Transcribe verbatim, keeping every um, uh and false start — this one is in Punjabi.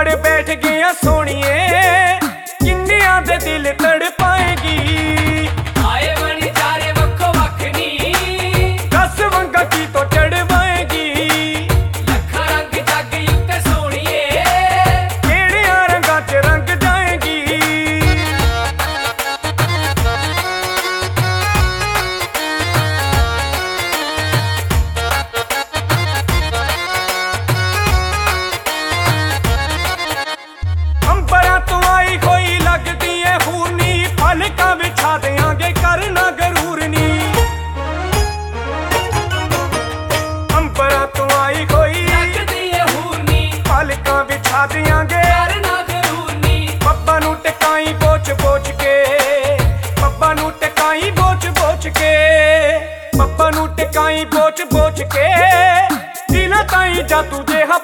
ਪਹਾੜ ਬੈਠ ਗਿਆ ਸੋਹਣੀਏ, ਕਿੰਨਿਆਂ ਦੇ ਦਿਲ ਤੜ ਪਾਏਗੀ। ਆਏ ਬਣੀ ਚਾਰੇ ਵੱਖੋ ਵੱਖ ਨੀ, ਦਸ ਵੰਗਾ ਕੀ ਤੋਂ ਚੜਵਾਏਗੀ। ਲੱਖਾਂ ਰੰਗ ਜੱਗ ਉੱਤੇ ਸੋਹਣੀਏ, ਕਿਹੜਿਆਂ ਰੰਗਾਂ 'ਚ ਰੰਗ ਜਾਏਗੀ। ਅੰਬਰਾਂ ਤੋਂ ਆਈ ਹੋਈ ਲੱਗਦੀ ਏ ਹੂਰਨੀ, ਪਲਕਾਂ ਵਿਛਾ ਦਿਆਂਗੇ ਕਰਨਾ ਗਰੂਰ ਨੀ। ਅੰਬਰਾਂ ਤੋਂ ਆਈ ਹੋਈ ਲੱਗਦੀ ਏ ਹੂਰਨੀ, ਪਲਕਾਂ ਵਿਛਾ ਦਿਆਂਗੇ ਕਰਨਾ ਜ਼ਰੂਰ ਨੀ। ਪੱਪਾ ਨੂੰ ਟਿਕਾਈ ਬੋਚ ਬੋਚ ਕੇ, ਪੱਪਾ ਨੂੰ ਟਿਕਾਈ ਬੋਚ ਬੋਚ ਕੇ, ਪੱਪਾ ਨੂੰ ਟਿਕਾਈ ਬੋਚ ਬੋਚ ਕੇ, ਦਿਲਾਂ ਤਾਈਂ ਜਾਦੂ ਜਿਹਾ